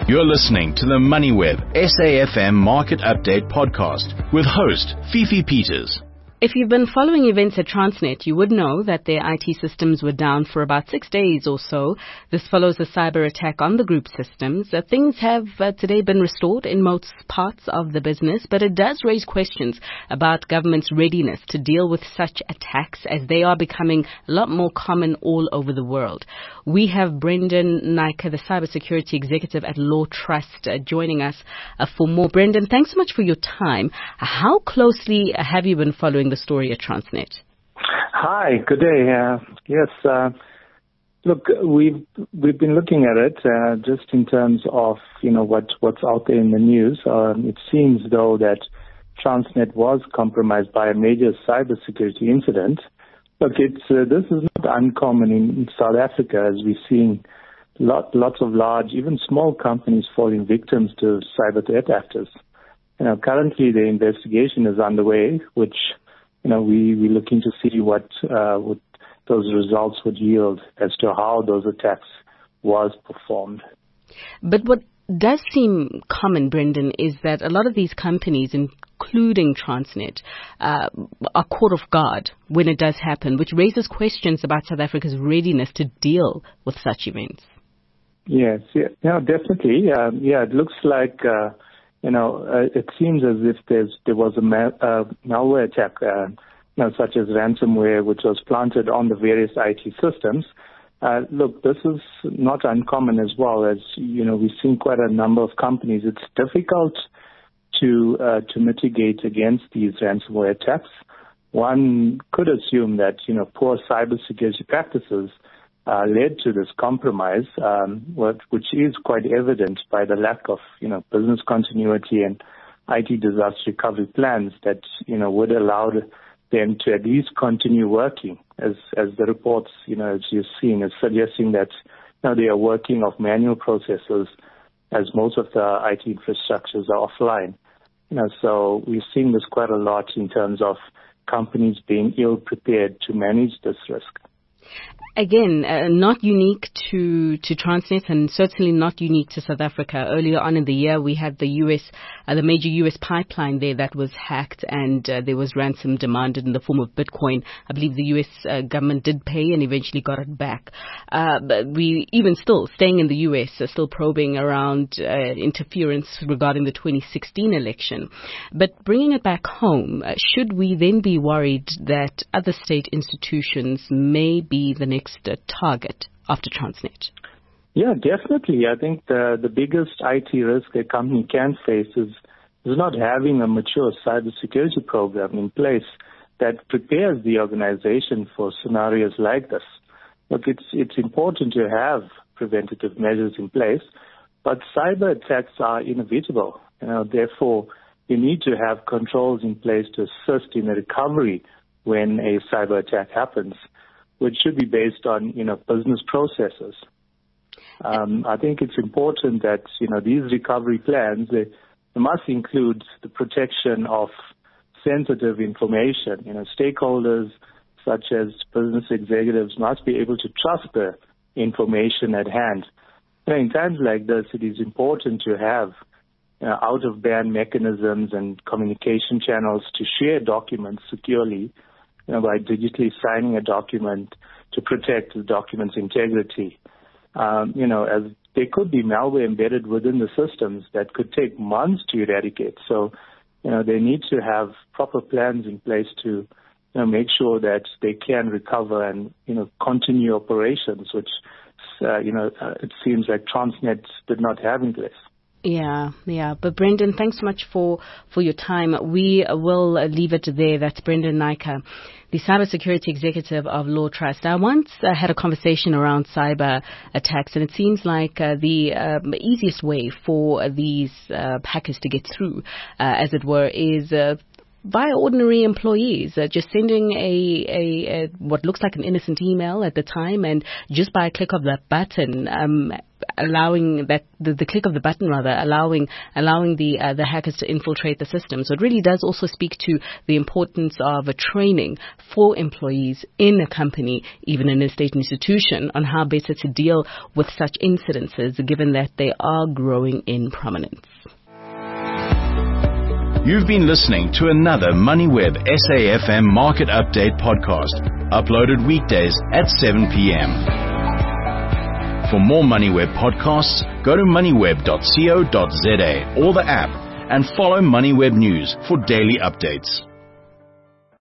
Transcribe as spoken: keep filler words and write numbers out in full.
You're listening to the MoneyWeb S A F M Market Update podcast with host Fifi Peters. If you've been following events at Transnet, you would know that their I T systems were down for about six days or so. This follows a cyber attack on the group systems. Uh, things have uh, today been restored in most parts of the business, but it does raise questions about government's readiness to deal with such attacks as they are becoming a lot more common all over the world. We have Brendan Naicker, the cybersecurity executive at Law Trust, uh, joining us uh, for more. Brendan, thanks so much for your time. How closely uh, have you been following the story at Transnet? Hi, good day. Uh, yes, uh, look, we've we've been looking at it uh, just in terms of you know what what's out there in the news. Um, it seems though that Transnet was compromised by a major cybersecurity incident. Look, it's uh, this is not uncommon in South Africa, as we're seeing lot, lots of large, even small companies falling victims to cyber threat actors. You know, currently the investigation is underway, which you know we we're looking to see what uh, what those results would yield as to how those attacks was performed. But what does seem common, Brendan, is that a lot of these companies, including Transnet, uh, are caught off guard when it does happen, which raises questions about South Africa's readiness to deal with such events. Yes, yeah, yeah definitely. Um, yeah, it looks like, uh, you know, uh, it seems as if there's there was a ma- uh, malware attack, uh, you know, such as ransomware, which was planted on the various I T systems. Uh, look, this is not uncommon as well, as, you know, we've seen quite a number of companies. It's difficult to uh, to mitigate against these ransomware attacks. One could assume that, you know, poor cybersecurity practices uh, led to this compromise, um, what, which is quite evident by the lack of, you know, business continuity and I T disaster recovery plans that, you know, would allow them to at least continue working, as as the reports, you know, as you've seen, is suggesting that, you know, they are working off manual processes, as most of the I T infrastructures are offline. You know, so we're seeing this quite a lot in terms of companies being ill prepared to manage this risk. Again, uh, not unique to, to Transnet and certainly not unique to South Africa. Earlier on in the year, we had the U S, uh, the major U S pipeline there that was hacked, and uh, there was ransom demanded in the form of Bitcoin. I believe the U S uh, government did pay and eventually got it back. Uh, but we, even still, staying in the U S, are still probing around uh, interference regarding the twenty sixteen election. But bringing it back home, uh, should we then be worried that other state institutions may be the next uh, target after Transnet? Yeah, definitely. I think the the biggest I T risk a company can face is, is not having a mature cybersecurity program in place that prepares the organization for scenarios like this. Look, it's it's important to have preventative measures in place, but cyber attacks are inevitable. You know, therefore, you need to have controls in place to assist in the recovery when a cyber attack happens, which should be based on, you know, business processes. Um, I think it's important that, you know, these recovery plans, they, they must include the protection of sensitive information. You know, stakeholders such as business executives must be able to trust the information at hand. You know, in times like this, it is important to have you know, out-of-band mechanisms and communication channels to share documents securely, you know, by digitally signing a document to protect the document's integrity. Um, you know, as there could be malware embedded within the systems that could take months to eradicate. So, you know, they need to have proper plans in place to, you know, make sure that they can recover and, you know, continue operations, which, uh, you know, uh, it seems like Transnet did not have in place. Yeah, yeah. But Brendan, thanks so much for, for your time. We will leave it there. That's Brendan Naicker, the cybersecurity executive of Law Trust. I once uh, had a conversation around cyber attacks, and it seems like uh, the um, easiest way for these uh, hackers to get through, uh, as it were, is uh, via ordinary employees, uh, just sending a, a, a what looks like an innocent email at the time, and just by a click of that button, um, allowing that the, the click of the button rather allowing allowing the uh, the hackers to infiltrate the system. So it really does also speak to the importance of a training for employees in a company, even in a state institution, on how better to deal with such incidences, given that they are growing in prominence. You've been listening to another MoneyWeb S A F M Market Update podcast, uploaded weekdays at seven p.m. For more MoneyWeb podcasts, go to moneyweb dot co dot za or the app and follow MoneyWeb News for daily updates.